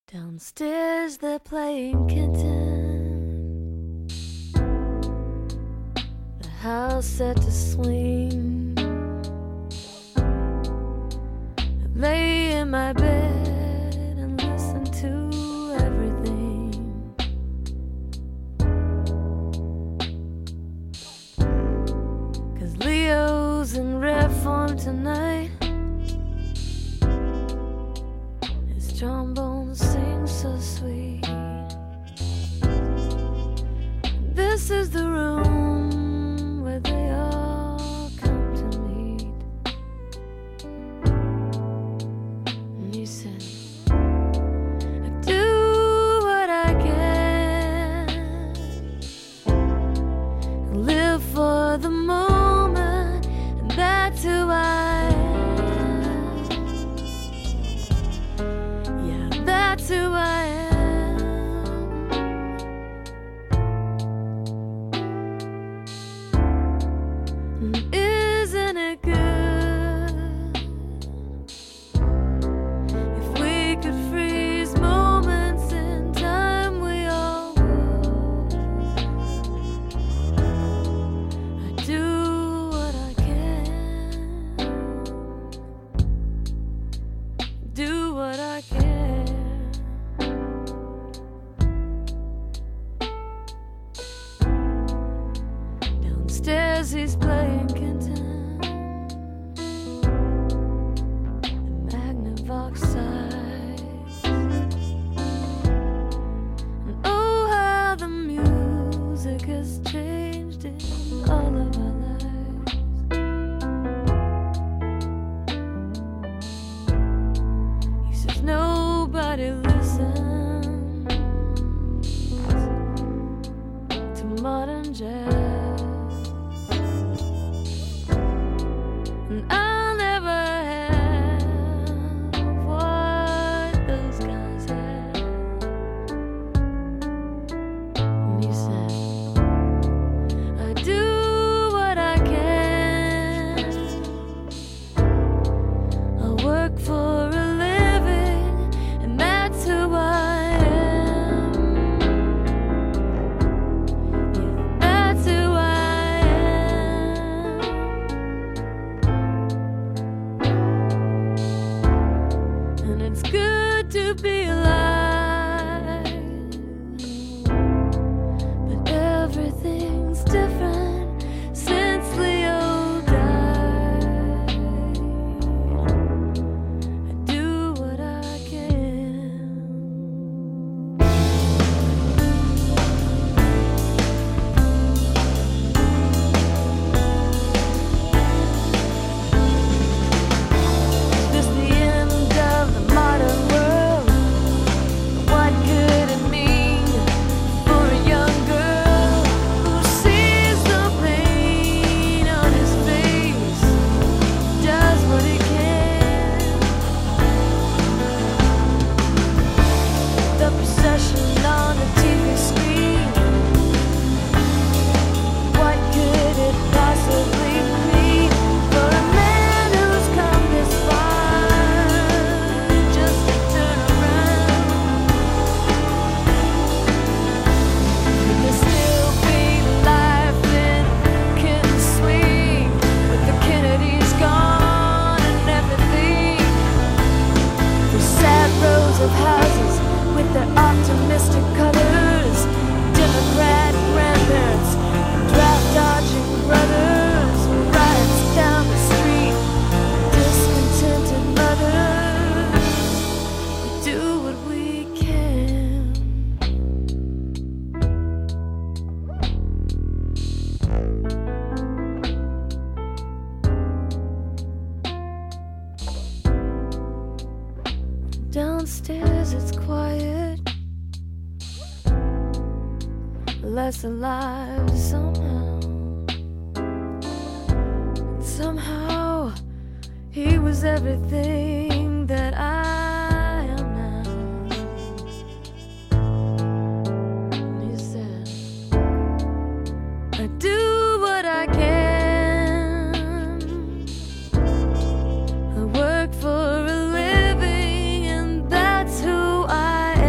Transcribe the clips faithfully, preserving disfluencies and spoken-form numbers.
Downstairs they're playing kitten, the house set to swing. I lay in my bed and listen to everything, 'cause Leo's in rare form tonight. His trombone sings so sweet. This is the room where they all come to meet. And he said, I do what I can, live for the moment, and that's who I am. Yeah, that's who I am. Isn't it good if we could freeze moments in time? We all would. I do what I can, do what I can. Downstairs he's playing kitten, the Magnavox sighs, and oh how the music has changed in all of our lives. He says nobody listens to modern jazz. And I'll never have what those guys had. And he said, I do what I can, I work for a living, and that's who I am. Yeah, that's who I am. And it's good to be alive, but everything's different since Leo died. I do what I can. Is this the end of the modern world? What could it mean for a young girl who sees the pain on his face, does what he can? The procession on the T V screen, what could it possibly mean for a man who's come this far just to turn around? Could there still be life in Kitten Swing with the Kennedys gone and everything? The sad rows of houses with their optimistic colors, Democrat grandparents and draft-dodging brothers, riots down the street, discontented mothers. We do what we can. Downstairs it's quiet, less alive somehow. Somehow he was everything that I am now. And he said, I do what I can, I work for a living, and that's who I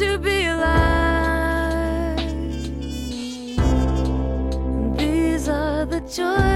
to be alive. These are the joys